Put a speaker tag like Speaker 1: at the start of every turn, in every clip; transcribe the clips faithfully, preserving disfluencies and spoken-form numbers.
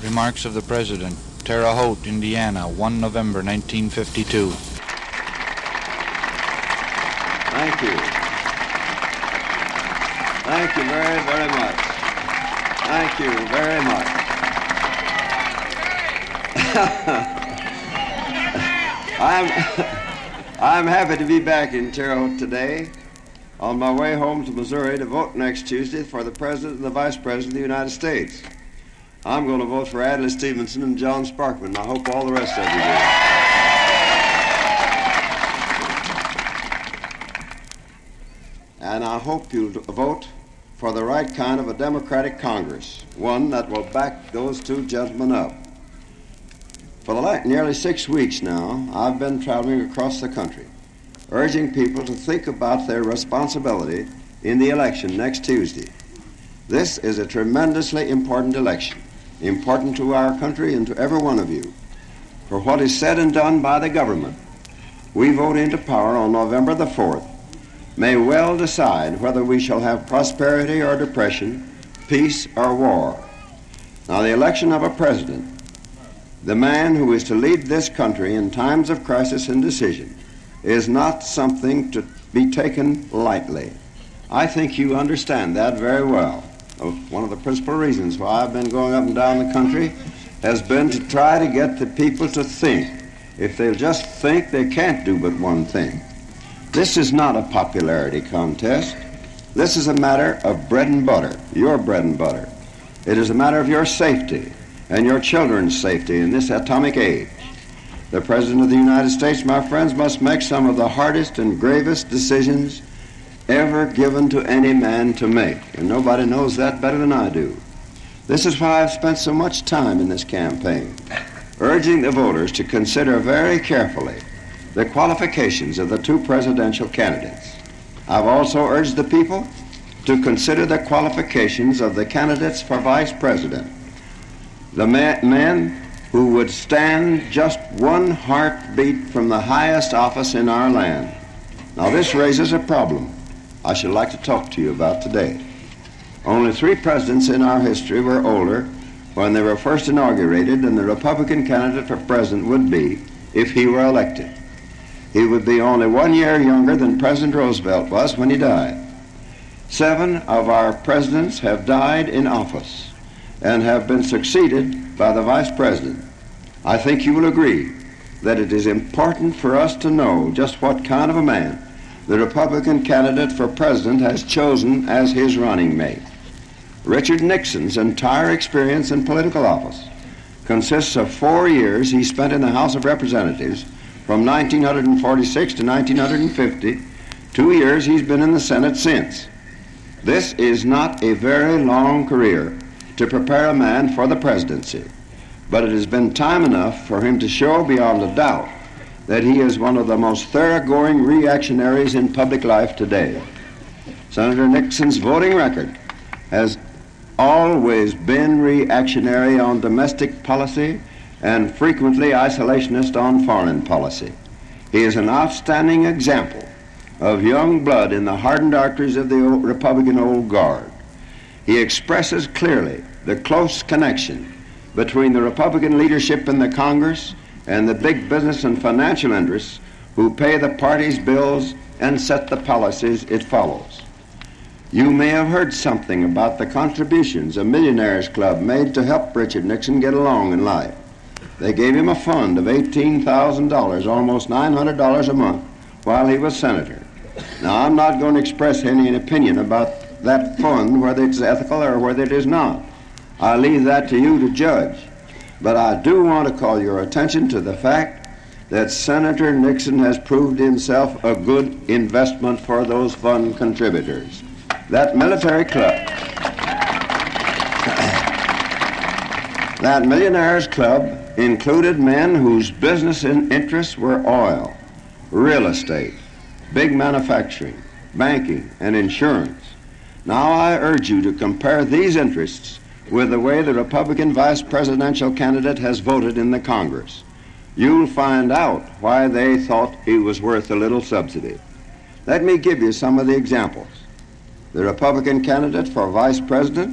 Speaker 1: Remarks of the President. Terre Haute, Indiana, the first of November, nineteen fifty-two.
Speaker 2: Thank you. Thank you very, very much. Thank you very much. I'm, I'm happy to be back in Terre Haute today on my way home to Missouri to vote next Tuesday for the President and the Vice President of the United States. I'm going to vote for Adlai Stevenson and John Sparkman. I hope all the rest of you do. And I hope you'll vote for the right kind of a Democratic Congress, one that will back those two gentlemen up. For the last nearly six weeks now, I've been traveling across the country, urging people to think about their responsibility in the election next Tuesday. This is a tremendously important election, important to our country and to every one of you. For what is said and done by the government, we vote into power on November the fourth, may well decide whether we shall have prosperity or depression, peace or war. Now, the election of a president, the man who is to lead this country in times of crisis and decision, is not something to be taken lightly. I think you understand that very well. One of the principal reasons why I've been going up and down the country has been to try to get the people to think. If they'll just think, they can't do but one thing. This is not a popularity contest. This is a matter of bread and butter, your bread and butter. It is a matter of your safety and your children's safety in this atomic age. The President of the United States, my friends, must make some of the hardest and gravest decisions ever given to any man to make, and nobody knows that better than I do. This is why I've spent so much time in this campaign, urging the voters to consider very carefully the qualifications of the two presidential candidates. I've also urged the people to consider the qualifications of the candidates for vice president, the men who would stand just one heartbeat from the highest office in our land. Now, this raises a problem I should like to talk to you about today. Only three presidents in our history were older when they were first inaugurated than the Republican candidate for president would be if he were elected. He would be only one year younger than President Roosevelt was when he died. Seven of our presidents have died in office and have been succeeded by the vice president. I think you will agree that it is important for us to know just what kind of a man the Republican candidate for president has chosen as his running mate. Richard Nixon's entire experience in political office consists of four years he spent in the House of Representatives from nineteen forty-six to nineteen fifty, two years he's been in the Senate since. This is not a very long career to prepare a man for the presidency, but it has been time enough for him to show beyond a doubt that he is one of the most thoroughgoing reactionaries in public life today. Senator Nixon's voting record has always been reactionary on domestic policy and frequently isolationist on foreign policy. He is an outstanding example of young blood in the hardened arteries of the old Republican old guard. He expresses clearly the close connection between the Republican leadership in the Congress and the big business and financial interests who pay the party's bills and set the policies it follows. You may have heard something about the contributions a Millionaires Club made to help Richard Nixon get along in life. They gave him a fund of eighteen thousand dollars, almost nine hundred dollars a month, while he was senator. Now, I'm not going to express any opinion about that fund, whether it's ethical or whether it is not. I leave that to you to judge. But I do want to call your attention to the fact that Senator Nixon has proved himself a good investment for those fund contributors. That military club, that Millionaires Club included men whose business interests were oil, real estate, big manufacturing, banking, and insurance. Now I urge you to compare these interests with the way the Republican vice presidential candidate has voted in the Congress. You'll find out why they thought he was worth a little subsidy. Let me give you some of the examples. The Republican candidate for vice president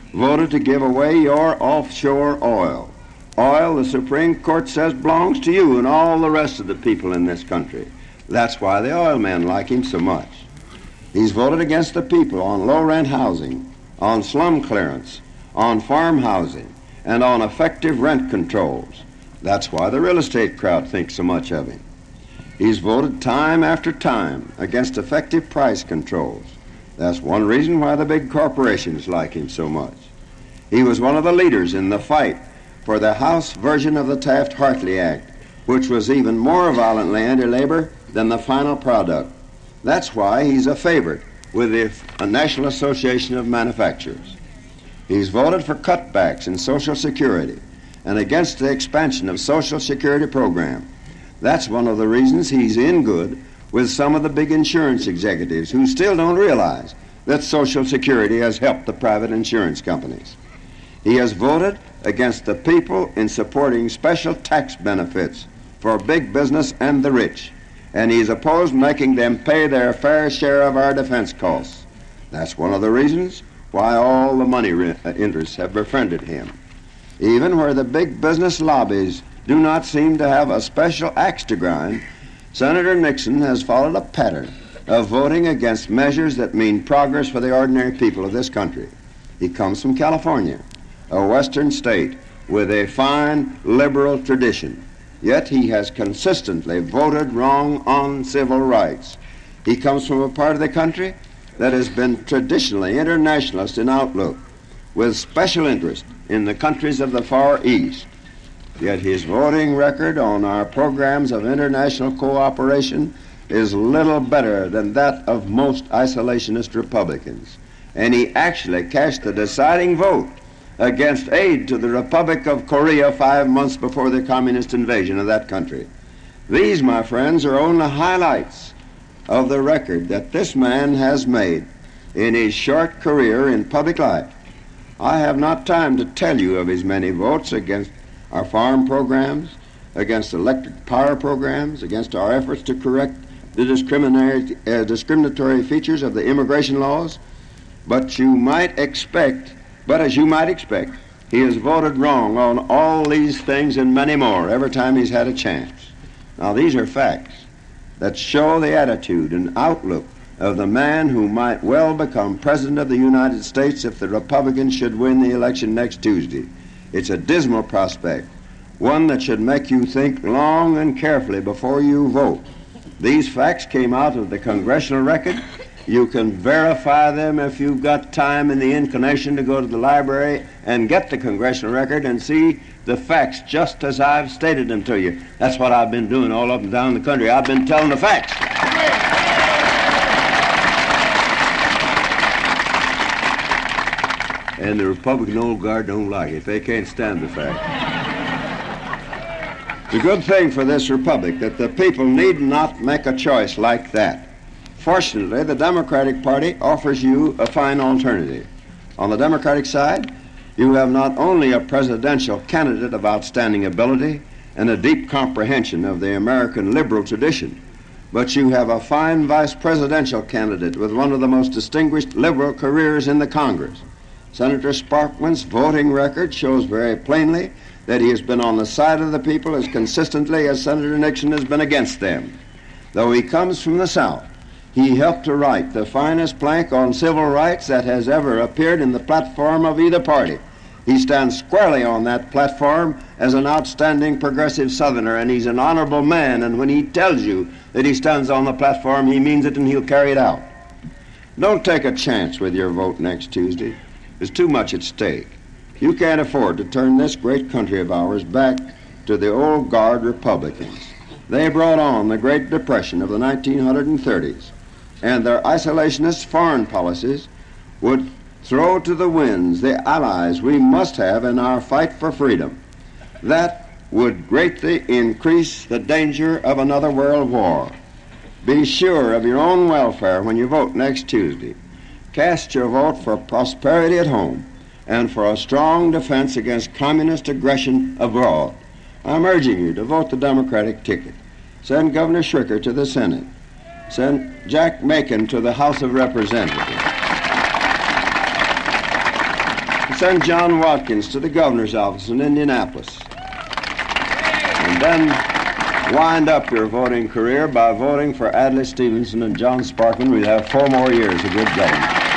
Speaker 2: voted to give away your offshore oil. Oil, the Supreme Court says, belongs to you and all the rest of the people in this country. That's why the oil men like him so much. He's voted against the people on low-rent housing, on slum clearance, on farm housing, and on effective rent controls. That's why the real estate crowd thinks so much of him. He's voted time after time against effective price controls. That's one reason why the big corporations like him so much. He was one of the leaders in the fight for the House version of the Taft-Hartley Act, which was even more violently anti-labor than the final product. That's why he's a favorite with the National Association of Manufacturers. He's voted for cutbacks in Social Security and against the expansion of Social Security program. That's one of the reasons he's in good with some of the big insurance executives who still don't realize that Social Security has helped the private insurance companies. He has voted against the people in supporting special tax benefits for big business and the rich, and he's opposed making them pay their fair share of our defense costs. That's one of the reasons why all the money re- interests have befriended him. Even where the big business lobbies do not seem to have a special axe to grind, Senator Nixon has followed a pattern of voting against measures that mean progress for the ordinary people of this country. He comes from California, a western state with a fine liberal tradition, yet he has consistently voted wrong on civil rights. He comes from a part of the country that has been traditionally internationalist in outlook, with special interest in the countries of the Far East. Yet his voting record on our programs of international cooperation is little better than that of most isolationist Republicans. And he actually cast the deciding vote against aid to the Republic of Korea five months before the communist invasion of that country. These, my friends, are only highlights of the record that this man has made in his short career in public life. I have not time to tell you of his many votes against our farm programs, against electric power programs, against our efforts to correct the discriminatory, uh, discriminatory features of the immigration laws. But you might expect, but as you might expect, he has voted wrong on all these things and many more every time he's had a chance. Now, these are facts that show the attitude and outlook of the man who might well become President of the United States if the Republicans should win the election next Tuesday. It's a dismal prospect, one that should make you think long and carefully before you vote. These facts came out of the congressional record. You can verify them if you've got time and the inclination to go to the library and get the congressional record and see the facts just as I've stated them to you. That's what I've been doing all up and down the country. I've been telling the facts. And the Republican old guard don't like it. They can't stand the fact. It's a good thing for this republic that the people need not make a choice like that. Fortunately, the Democratic Party offers you a fine alternative. On the Democratic side, you have not only a presidential candidate of outstanding ability and a deep comprehension of the American liberal tradition, but you have a fine vice presidential candidate with one of the most distinguished liberal careers in the Congress. Senator Sparkman's voting record shows very plainly that he has been on the side of the people as consistently as Senator Nixon has been against them. Though he comes from the South, he helped to write the finest plank on civil rights that has ever appeared in the platform of either party. He stands squarely on that platform as an outstanding progressive Southerner, and he's an honorable man, and when he tells you that he stands on the platform, he means it and he'll carry it out. Don't take a chance with your vote next Tuesday. There's too much at stake. You can't afford to turn this great country of ours back to the old guard Republicans. They brought on the Great Depression of the nineteen thirties, and their isolationist foreign policies would throw to the winds the allies we must have in our fight for freedom. That would greatly increase the danger of another world war. Be sure of your own welfare when you vote next Tuesday. Cast your vote for prosperity at home and for a strong defense against communist aggression abroad. I'm urging you to vote the Democratic ticket. Send Governor Schricker to the Senate. Send Jack Macon to the House of Representatives. send John Watkins to the governor's office in Indianapolis. And then wind up your voting career by voting for Adlai Stevenson and John Sparkman. We'll have four more years of good government.